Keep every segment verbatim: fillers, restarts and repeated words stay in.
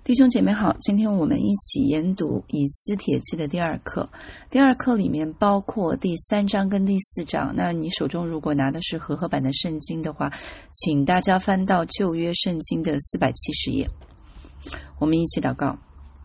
弟兄姐妹好，今天我们一起研读以斯帖记的第二课。第二课里面包括第三章跟第四章。那你手中如果拿的是和合版的圣经的话，请大家翻到旧约圣经的四百七十页。我们一起祷告。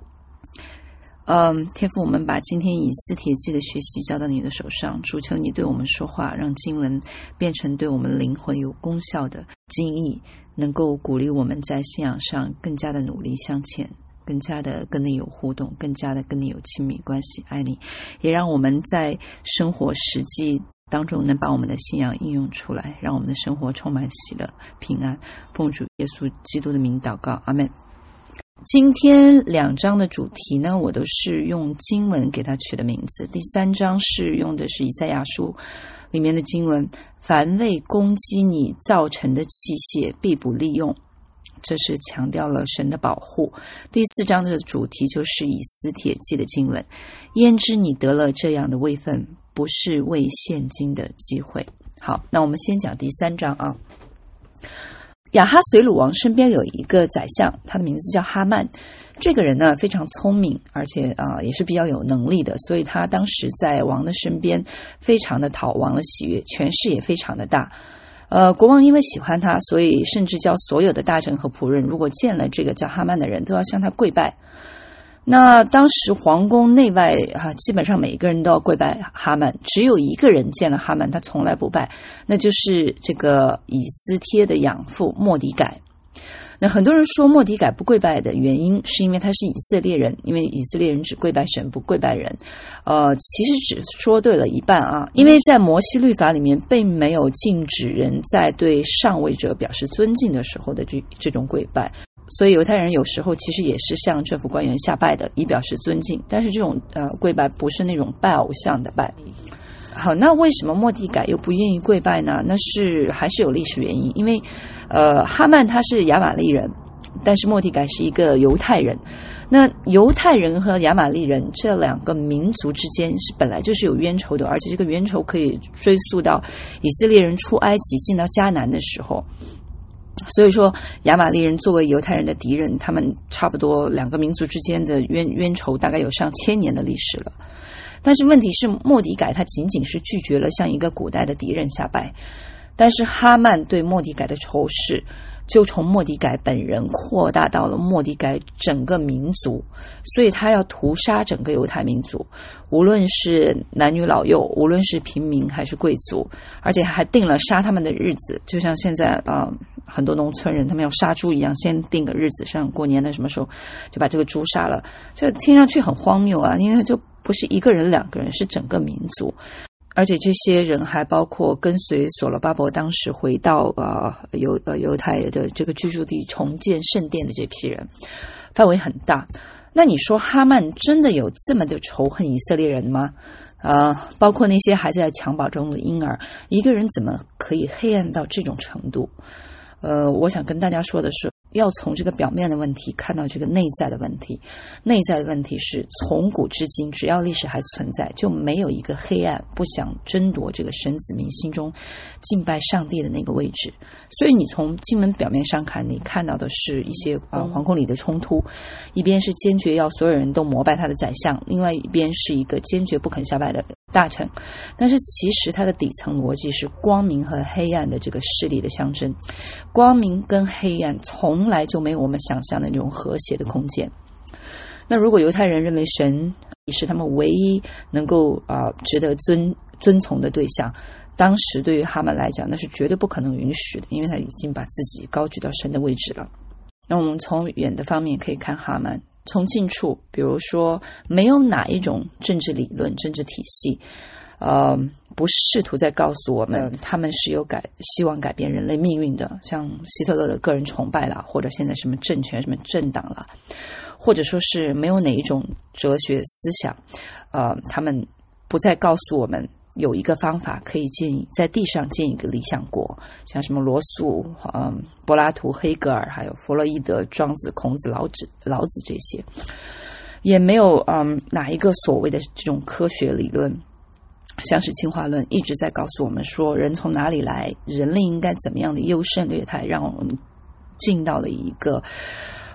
嗯，天父，我们把今天以斯帖记的学习交到你的手上，主求你对我们说话，让经文变成对我们灵魂有功效的经义，能够鼓励我们在信仰上更加的努力向前，更加的跟你有互动，更加的跟你有亲密关系，爱你，也让我们在生活实际当中能把我们的信仰应用出来，让我们的生活充满喜乐平安。奉主耶稣基督的名祷告，阿们。今天两章的主题呢，我都是用经文给它取的名字。第三章是用的是以赛亚书里面的经文，凡为攻击你造成的器械必不利用，这是强调了神的保护。第四章的主题就是以斯帖记的经文，焉知你得了这样的位分，不是为现今的机会。好，那我们先讲第三章啊。亚哈随鲁王身边有一个宰相，他的名字叫哈曼。这个人呢非常聪明，而且啊、呃、也是比较有能力的，所以他当时在王的身边非常的讨王的喜悦，权势也非常的大。呃，国王因为喜欢他，所以甚至叫所有的大臣和仆人，如果见了这个叫哈曼的人，都要向他跪拜。那当时皇宫内外啊，基本上每一个人都要跪拜哈曼，只有一个人见了哈曼，他从来不拜，那就是这个以斯帖的养父末底改。那很多人说末底改不跪拜的原因，是因为他是以色列人，因为以色列人只跪拜神，不跪拜人。呃，其实只说对了一半啊，因为在摩西律法里面，并没有禁止人在对上位者表示尊敬的时候的这这种跪拜。所以犹太人有时候其实也是向政府官员下拜的，以表示尊敬，但是这种呃跪拜不是那种拜偶像的拜。好，那为什么末底改又不愿意跪拜呢？那是还是有历史原因，因为呃哈曼他是亚玛力人，但是末底改是一个犹太人。那犹太人和亚玛力人这两个民族之间是本来就是有冤仇的，而且这个冤仇可以追溯到以色列人出埃及进到迦南的时候。所以说亚玛力人作为犹太人的敌人，他们差不多两个民族之间的冤冤仇大概有上千年的历史了。但是问题是末底改他仅仅是拒绝了向一个古代的敌人下拜，但是哈曼对末底改的仇视就从末底改本人扩大到了末底改整个民族，所以他要屠杀整个犹太民族，无论是男女老幼，无论是平民还是贵族，而且还定了杀他们的日子，就像现在啊、呃、很多农村人他们要杀猪一样，先定个日子，像过年的什么时候就把这个猪杀了。这听上去很荒谬啊，因为就不是一个人两个人，是整个民族。而且这些人还包括跟随所罗巴伯当时回到呃犹呃犹太的这个居住地重建圣殿的这批人，范围很大。那你说哈曼真的有这么的仇恨以色列人吗？呃，包括那些还在襁褓中的婴儿，一个人怎么可以黑暗到这种程度？呃，我想跟大家说的是，要从这个表面的问题看到这个内在的问题。内在的问题是从古至今，只要历史还存在，就没有一个黑暗不想争夺这个神子民心中敬拜上帝的那个位置。所以你从经文表面上看，你看到的是一些呃皇宫里的冲突，一边是坚决要所有人都膜拜他的宰相，另外一边是一个坚决不肯下拜的大臣。但是其实它的底层逻辑是光明和黑暗的这个势力的象征。光明跟黑暗从来就没有我们想象的那种和谐的空间。那如果犹太人认为神是他们唯一能够啊、呃、值得尊遵从的对象，当时对于哈曼来讲，那是绝对不可能允许的，因为他已经把自己高举到神的位置了。那我们从远的方面可以看哈曼，从近处，比如说没有哪一种政治理论、政治体系，呃。不试图在告诉我们他们是有改希望改变人类命运的，像希特勒的个人崇拜啦，或者现在什么政权什么政党啦，或者说是没有哪一种哲学思想，呃，他们不再告诉我们有一个方法可以建议在地上建一个理想国，像什么罗素、嗯、柏拉图、黑格尔，还有弗洛伊德、庄子、孔子、老子、老子这些，也没有嗯哪一个所谓的这种科学理论。像是进化论一直在告诉我们说人从哪里来，人类应该怎么样的优胜劣汰，让我们进到了一个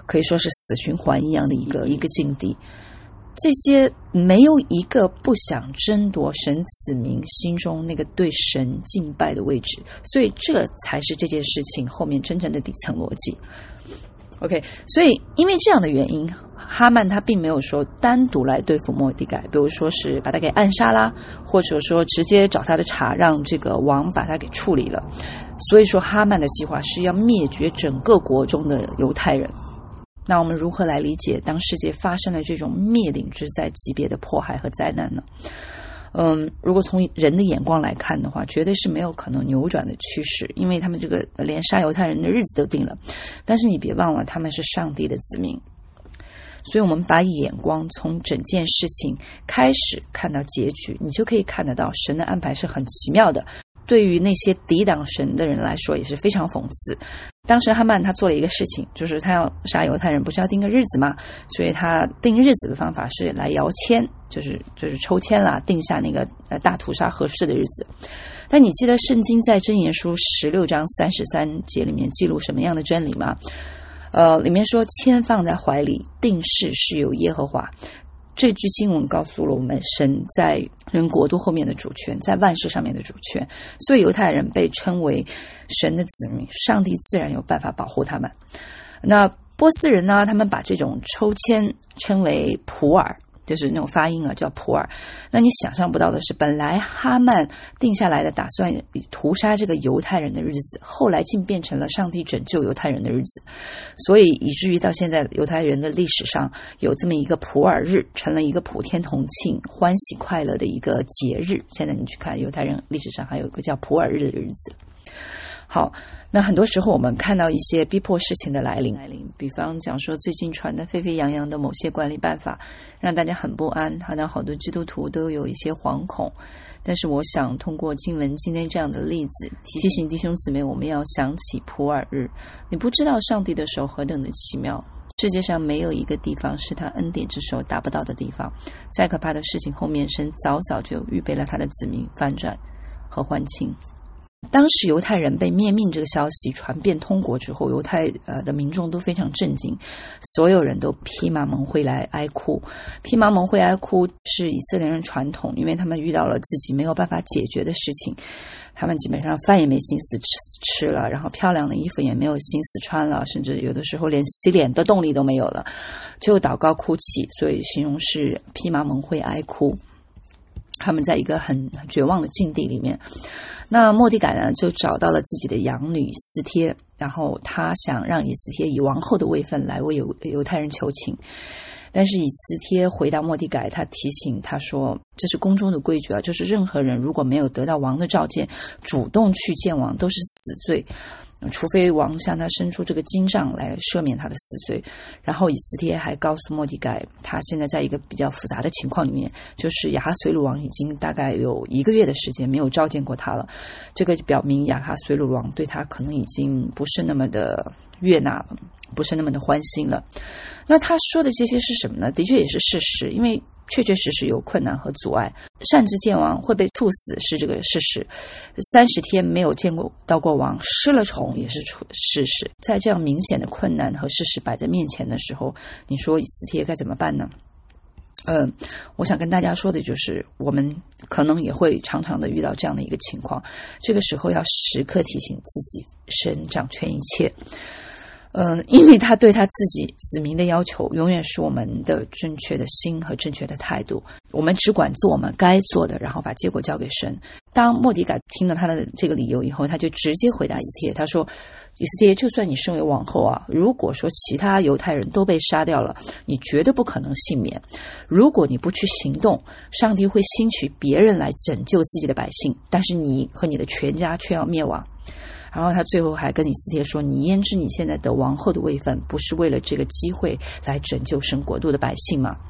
可以说是死循环一样的一个一个境地。这些没有一个不想争夺神子民心中那个对神敬拜的位置，所以这才是这件事情后面真正的底层逻辑。OK， 所以因为这样的原因，哈曼他并没有说单独来对付末底改，比如说是把他给暗杀啦，或者说直接找他的茬，让这个王把他给处理了。所以说哈曼的计划是要灭绝整个国中的犹太人。那我们如何来理解当世界发生了这种灭顶之灾级别的迫害和灾难呢？嗯，如果从人的眼光来看的话，绝对是没有可能扭转的趋势，因为他们这个连杀犹太人的日子都定了。但是你别忘了，他们是上帝的子民，所以我们把眼光从整件事情开始看到结局，你就可以看得到神的安排是很奇妙的。对于那些抵挡神的人来说也是非常讽刺。当时哈曼他做了一个事情，就是他要杀犹太人，不是要定个日子吗？所以他定日子的方法是来摇签，就是就是抽签啦，定下那个呃大屠杀合适的日子。但你记得圣经在箴言书十六章三十三节里面记录什么样的真理吗？呃，里面说签放在怀里，定事是由耶和华。这句经文告诉了我们神在人国度后面的主权，在万事上面的主权，所以犹太人被称为神的子民，上帝自然有办法保护他们。那波斯人呢，他们把这种抽签称为普尔，就是那种发音啊，叫普尔。那你想象不到的是，本来哈曼定下来的打算屠杀这个犹太人的日子，后来竟变成了上帝拯救犹太人的日子，所以以至于到现在犹太人的历史上有这么一个普尔日，成了一个普天同庆、欢喜快乐的一个节日。现在你去看犹太人历史上还有一个叫普尔日的日子。好，那很多时候我们看到一些逼迫事情的来临，比方讲说最近传的沸沸扬扬的某些管理办法，让大家很不安，好像好多基督徒都有一些惶恐。但是我想通过经文今天这样的例子，提醒弟兄姊妹，我们要想起普尔日。你不知道上帝的手何等的奇妙，世界上没有一个地方是他恩典之手达不到的地方。再可怕的事情后面，神早早就预备了他的子民翻转和还清。当时犹太人被灭命这个消息传遍通国之后，犹太呃的民众都非常震惊，所有人都披麻蒙灰来哀哭。披麻蒙灰哀哭是以色列人传统，因为他们遇到了自己没有办法解决的事情，他们基本上饭也没心思吃吃了，然后漂亮的衣服也没有心思穿了，甚至有的时候连洗脸的动力都没有了，就祷告哭泣，所以形容是披麻蒙灰哀哭。他们在一个很绝望的境地里面，那末底改呢就找到了自己的养女以斯帖，然后他想让以斯帖以王后的位分来为犹犹太人求情。但是以斯帖回答末底改，他提醒他说，这是宫中的规矩啊，就是任何人如果没有得到王的召见，主动去见王都是死罪，除非王向他伸出这个金杖来赦免他的死罪。然后以斯帖还告诉末底改，他现在在一个比较复杂的情况里面，就是亚哈随鲁王已经大概有一个月的时间没有召见过他了，这个表明亚哈随鲁王对他可能已经不是那么的悦纳了，不是那么的欢心了。那他说的这些是什么呢？的确也是事实，因为确确实实有困难和阻碍，擅自见王会被处死是这个事实，三十天没有见过到过王，失了宠也是事实。在这样明显的困难和事实摆在面前的时候，你说以斯帖该怎么办呢？呃，我想跟大家说的就是，我们可能也会常常的遇到这样的一个情况，这个时候要时刻提醒自己，神掌权一切。嗯，因为他对他自己子民的要求永远是我们的正确的心和正确的态度，我们只管做我们该做的，然后把结果交给神。当末底改听了他的这个理由以后，他就直接回答以斯帖，他说，以斯帖，就算你身为王后啊，如果说其他犹太人都被杀掉了，你绝对不可能幸免。如果你不去行动，上帝会兴取别人来拯救自己的百姓，但是你和你的全家却要灭亡。然后他最后还跟以斯帖说，你焉知你现在得王后的位分，不是为了这个机会来拯救神国度的百姓吗？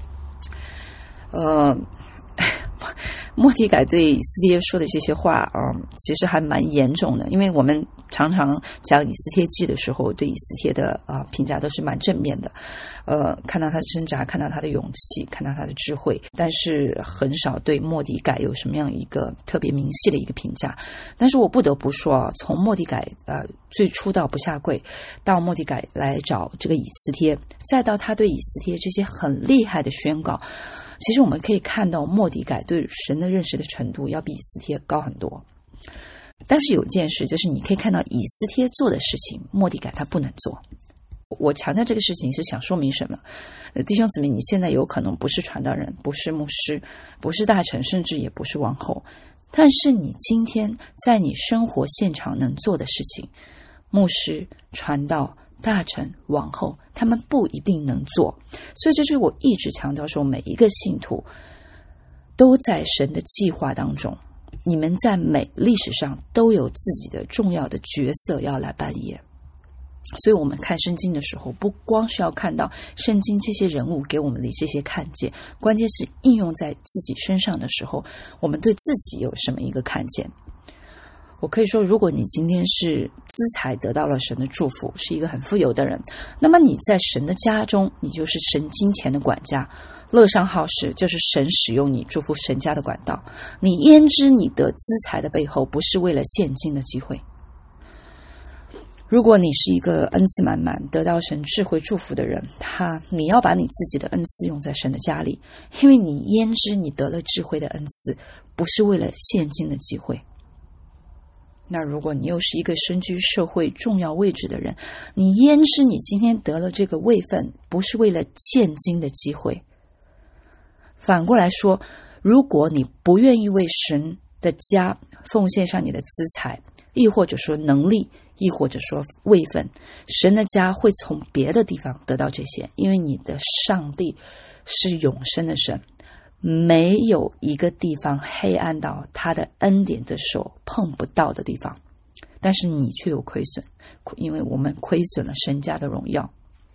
呃，末底改对以斯帖说的这些话，嗯，其实还蛮严重的，因为我们常常讲以斯帖记的时候，对以斯帖的啊、呃、评价都是蛮正面的，呃，看到他的挣扎，看到他的勇气，看到他的智慧，但是很少对末底改有什么样一个特别明细的一个评价。但是我不得不说啊，从末底改呃最初到不下跪，到末底改来找这个以斯帖，再到他对以斯帖这些很厉害的宣告，其实我们可以看到末底改对神的认识的程度要比以斯帖高很多。但是有一件事，就是你可以看到以斯帖做的事情，末底改他不能做。我强调这个事情是想说明什么？呃，弟兄姊妹，你现在有可能不是传道人，不是牧师，不是大臣，甚至也不是王后，但是你今天在你生活现场能做的事情，牧师、传道、大臣、王后他们不一定能做。所以这是我一直强调说，每一个信徒都在神的计划当中，你们在每历史上都有自己的重要的角色要来扮演。所以我们看圣经的时候，不光是要看到圣经这些人物给我们的这些看见，关键是应用在自己身上的时候，我们对自己有什么一个看见。我可以说，如果你今天是资财得到了神的祝福，是一个很富有的人，那么你在神的家中，你就是神金钱的管家，乐善好施就是神使用你祝福神家的管道。你焉知你得资财的背后不是为了现金的机会？如果你是一个恩赐满满得到神智慧祝福的人，他你要把你自己的恩赐用在神的家里，因为你焉知你得了智慧的恩赐不是为了现金的机会。那如果你又是一个身居社会重要位置的人，你焉知你今天得了这个位分不是为了现金的机会。反过来说，如果你不愿意为神的家奉献上你的资财，亦或者说能力，亦或者说位分，神的家会从别的地方得到这些，因为你的上帝是永生的神，没有一个地方黑暗到他的恩典的手碰不到的地方，但是你却有亏损，因为我们亏损了神家的荣耀。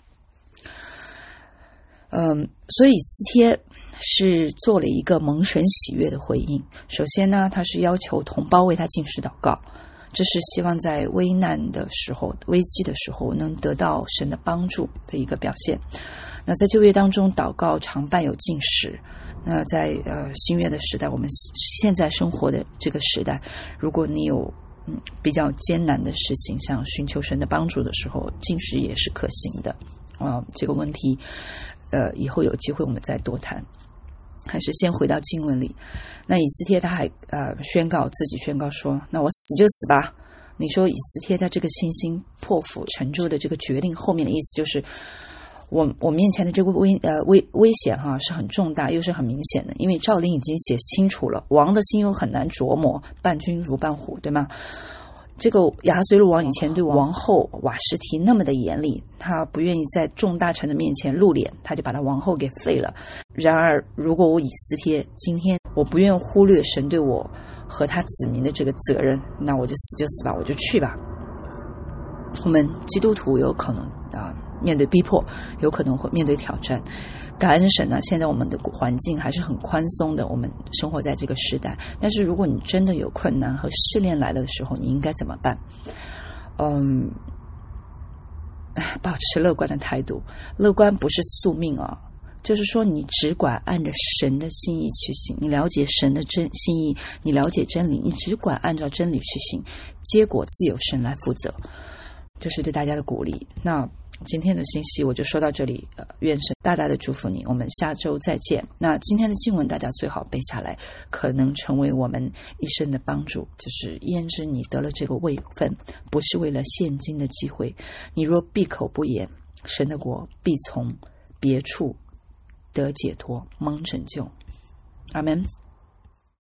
嗯，所以以斯帖是做了一个蒙神喜悦的回应。首先呢，他是要求同胞为他禁食祷告，这是希望在危难的时候、危机的时候能得到神的帮助的一个表现。那在旧约当中，祷告常伴有禁食。那在呃新约的时代，我们现在生活的这个时代，如果你有嗯比较艰难的事情，像寻求神的帮助的时候，禁食也是可行的。啊、呃，这个问题，呃，以后有机会我们再多谈。还是先回到经文里。那以斯帖他还呃宣告自己宣告说，那我死就死吧。你说以斯帖在这个信心破釜沉舟的这个决定后面的意思就是，我我面前的这个危呃危危险哈、啊、是很重大又是很明显的，因为诏令已经写清楚了，王的心又很难琢磨，伴君如伴虎，对吗？这个亚哈随鲁王以前对王后瓦实提那么的严厉，他不愿意在众大臣的面前露脸，他就把他王后给废了。然而如果我以斯帖今天我不愿忽略神对我和他子民的这个责任，那我就死就死吧，我就去吧。我们基督徒有可能啊、呃、面对逼迫，有可能会面对挑战。感恩神呢，现在我们的环境还是很宽松的，我们生活在这个时代。但是如果你真的有困难和试炼来了的时候，你应该怎么办？嗯，保持乐观的态度。乐观不是宿命啊，就是说你只管按着神的心意去行，你了解神的真心意，你了解真理，你只管按照真理去行，结果自有神来负责。这是对大家的鼓励。那今天的信息我就说到这里，呃，愿神大大的祝福你，我们下周再见。那今天的经文大家最好背下来，可能成为我们一生的帮助。就是焉知你得了这个位分，不是为了现今的机会，你若闭口不言，神的国必从别处得解脱，蒙拯救。阿们。